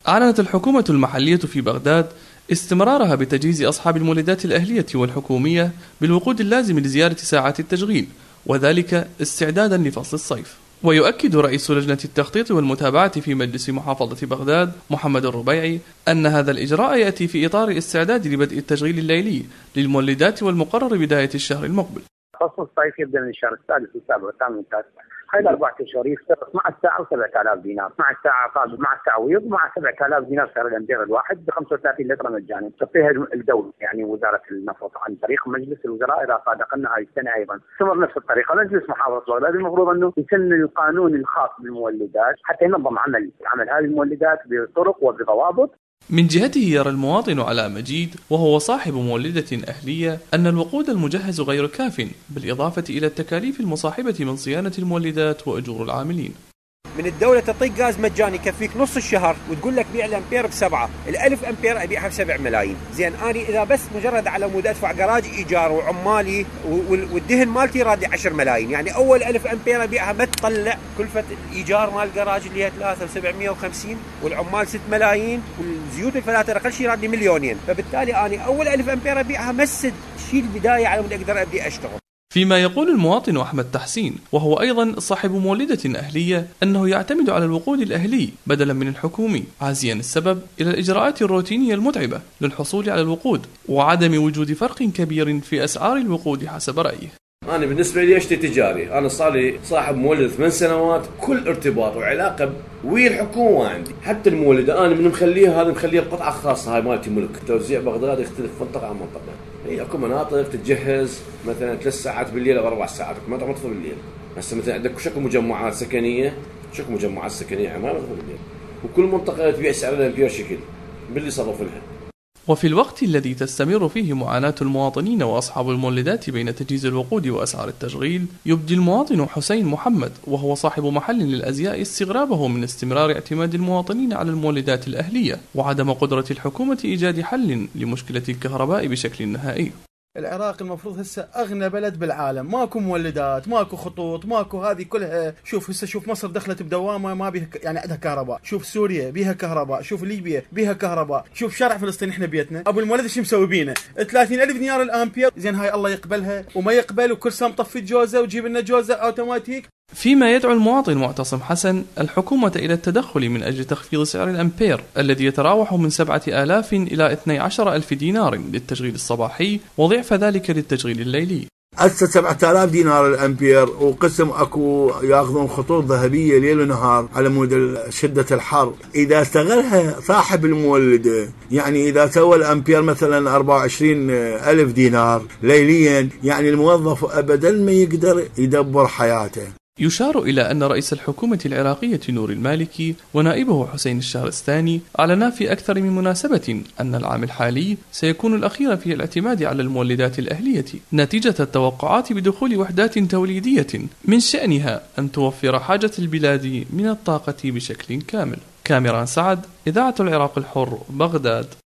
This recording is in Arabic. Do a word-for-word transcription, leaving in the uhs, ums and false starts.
أعلنت الحكومة المحلية في بغداد استمرارها بتجهيز أصحاب المولدات الأهلية والحكومية بالوقود اللازم لزيادة ساعات التشغيل، وذلك استعدادا لفصل الصيف. ويؤكد رئيس لجنة التخطيط والمتابعة في مجلس محافظة بغداد محمد الربيعي أن هذا الإجراء يأتي في إطار الاستعداد لبدء التشغيل الليلي للمولدات والمقرر بداية الشهر المقبل. فصل الصيف يبدأ من الشهر السادس والسابع والثامن والتاسع. هاي الأربعة أشهر يصير اثنعش ساعة وسبعة آلاف دينار، اثنعش ساعة طالب مع التعويض مع سبعة آلاف دينار سعر الأمبير الواحد ب خمسة وثلاثين لتر مجانا. تغطيها الدولة يعني وزارة النفط عن طريق مجلس الوزراء إذا صادقنا هاي السنة أيضا. استمر نفس الطريقة. مجلس محافظة بغداد المفروض أنه يسن القانون الخاص بالمولدات حتى ينظم عمل عمل هذه المولدات بطرق وبضوابط. من جهته يرى المواطن علاء مجيد وهو صاحب مولدة أهلية أن الوقود المجهز غير كاف، بالإضافة إلى التكاليف المصاحبة من صيانة المولدات وأجور العاملين. من الدولة تعطيك غاز مجاني يكفيك نص الشهر وتقول لك بيع الأمبير بسبعة، الألف أمبير أبيعها بسبع ملايين. زين أنا إذا بس مجرد على مود أدفع جراج إيجار وعمالي والدهن مالتي رادي عشر ملايين، يعني أول ألف أمبير أبيعها ما تطلع كلفة الإيجار مال الجراج اللي هي ثلاثة وسبعمية وخمسين والعمال ست ملايين والزيوت الفلاتر أقل شيء رادي مليونين، فبالتالي أنا أول ألف أمبير أبيعها مسد شيء البداية على مود أقدر أبدي أشتغل. فيما يقول المواطن أحمد تحسين وهو أيضا صاحب مولدة أهلية أنه يعتمد على الوقود الأهلي بدلا من الحكومي، عازيا السبب إلى الإجراءات الروتينية المتعبة للحصول على الوقود وعدم وجود فرق كبير في أسعار الوقود حسب رأيه. أنا بالنسبة لي أشتري تجاري، أنا صار لي صاحب مولد ثمان سنوات، كل ارتباط وعلاقة ويا الحكومة عندي، حتى المولدة أنا من مخليها هذا مخليها بقطعة خاصة، هاي مالتي ملك. توزيع بغداد يختلف منطقة عن منطقة، هي اكو مناطق تتجهز مثلا ثلاث ساعات بالليل او اربع ساعات، ما تطفي بالليل. هسه مثلا عندك شكو مجمعات سكنية، شكو مجمعات سكنية ما تطفي بالليل، وكل منطقة تبيع سعر الامبير شكل باللي صرف لها. وفي الوقت الذي تستمر فيه معاناة المواطنين وأصحاب المولدات بين تجهيز الوقود وأسعار التشغيل، يبدي المواطن حسين محمد وهو صاحب محل للأزياء استغرابه من استمرار اعتماد المواطنين على المولدات الأهلية وعدم قدرة الحكومة إيجاد حل لمشكلة الكهرباء بشكل نهائي. العراق المفروض هسه اغنى بلد بالعالم، ماكو مولدات، ماكو خطوط، ماكو هذه كلها. شوف هسه شوف مصر دخلت بدوامه ما بيها يعني عندها كهرباء، شوف سوريا بيها كهرباء، شوف ليبيا بيها كهرباء، شوف شارع فلسطين احنا بيتنا. ابو المولد شو مسوي بينا؟ ثلاثين ألف دينار الامبير. زين هاي الله يقبلها وما يقبل وكل سنه مطفي جوزه وجيب لنا جوزه اوتوماتيك. فيما يدعو المواطن معتصم حسن الحكومة إلى التدخل من أجل تخفيض سعر الأمبير الذي يتراوح من سبعة آلاف إلى اثني عشر ألف دينار للتشغيل الصباحي وضعف ذلك للتشغيل الليلي. هسه سبعة آلاف دينار الأمبير، وقسم أكو يأخذون خطوط ذهبية ليل ونهار على مود شدة الحر. إذا استغلها صاحب المولدة، يعني إذا سوى الأمبير مثلا أربعة وعشرين ألف دينار ليليا، يعني الموظف أبدا ما يقدر يدبر حياته. يشار إلى أن رئيس الحكومة العراقية نور المالكي ونائبه حسين الشهرستاني أعلنا في أكثر من مناسبة أن العام الحالي سيكون الأخير في الاعتماد على المولدات الأهلية نتيجة التوقعات بدخول وحدات توليدية من شأنها أن توفر حاجة البلاد من الطاقة بشكل كامل. كاميران سعد، إذاعة العراق الحر، بغداد.